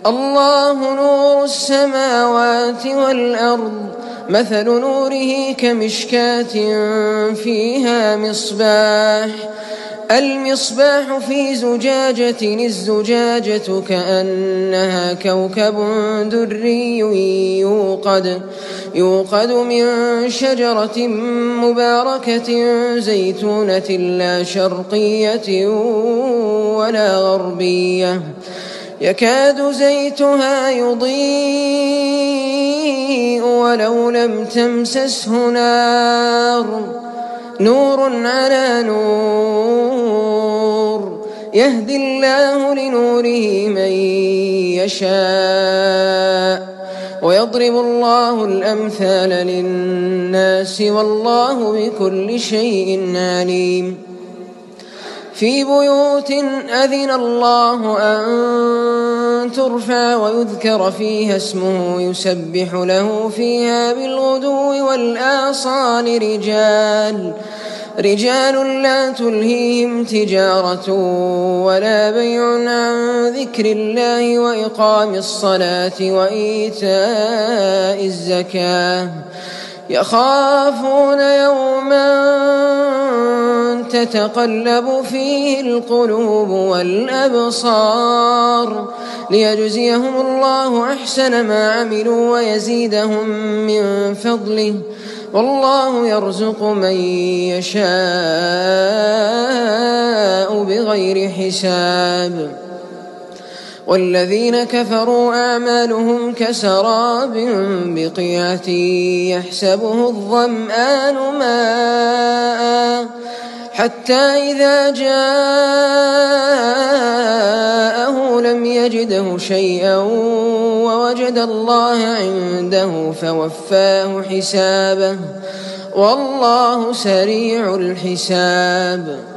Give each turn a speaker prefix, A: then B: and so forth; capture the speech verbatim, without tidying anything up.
A: الله نور السماوات والأرض مثل نوره كمشكاة فيها مصباح المصباح في زجاجة الزجاجة كأنها كوكب دري يوقد يوقد من شجرة مباركة زيتونة لا شرقية ولا غربية يكاد زيتها يضيء ولو لم تمسسه نار نور على نور يهدي الله لنوره من يشاء ويضرب الله الأمثال للناس والله بكل شيء عليم في بيوت أذن الله أن ترفع ويذكر فيها اسمه يسبح له فيها بالغدو والآصال رجال رجال لا تلهيهم تجارة ولا بيع عن ذكر الله وإقام الصلاة وإيتاء الزكاة يخافون يوما تتقلب فيه القلوب والأبصار ليجزيهم الله أحسن ما عملوا ويزيدهم من فضله والله يرزق من يشاء بغير حساب والذين كفروا أعمالهم كسراب بقيعة يحسبه الظمآن ماء حتى إذا جاءه لم يجده شيئا ووجد الله عنده فوفاه حسابه والله سريع الحساب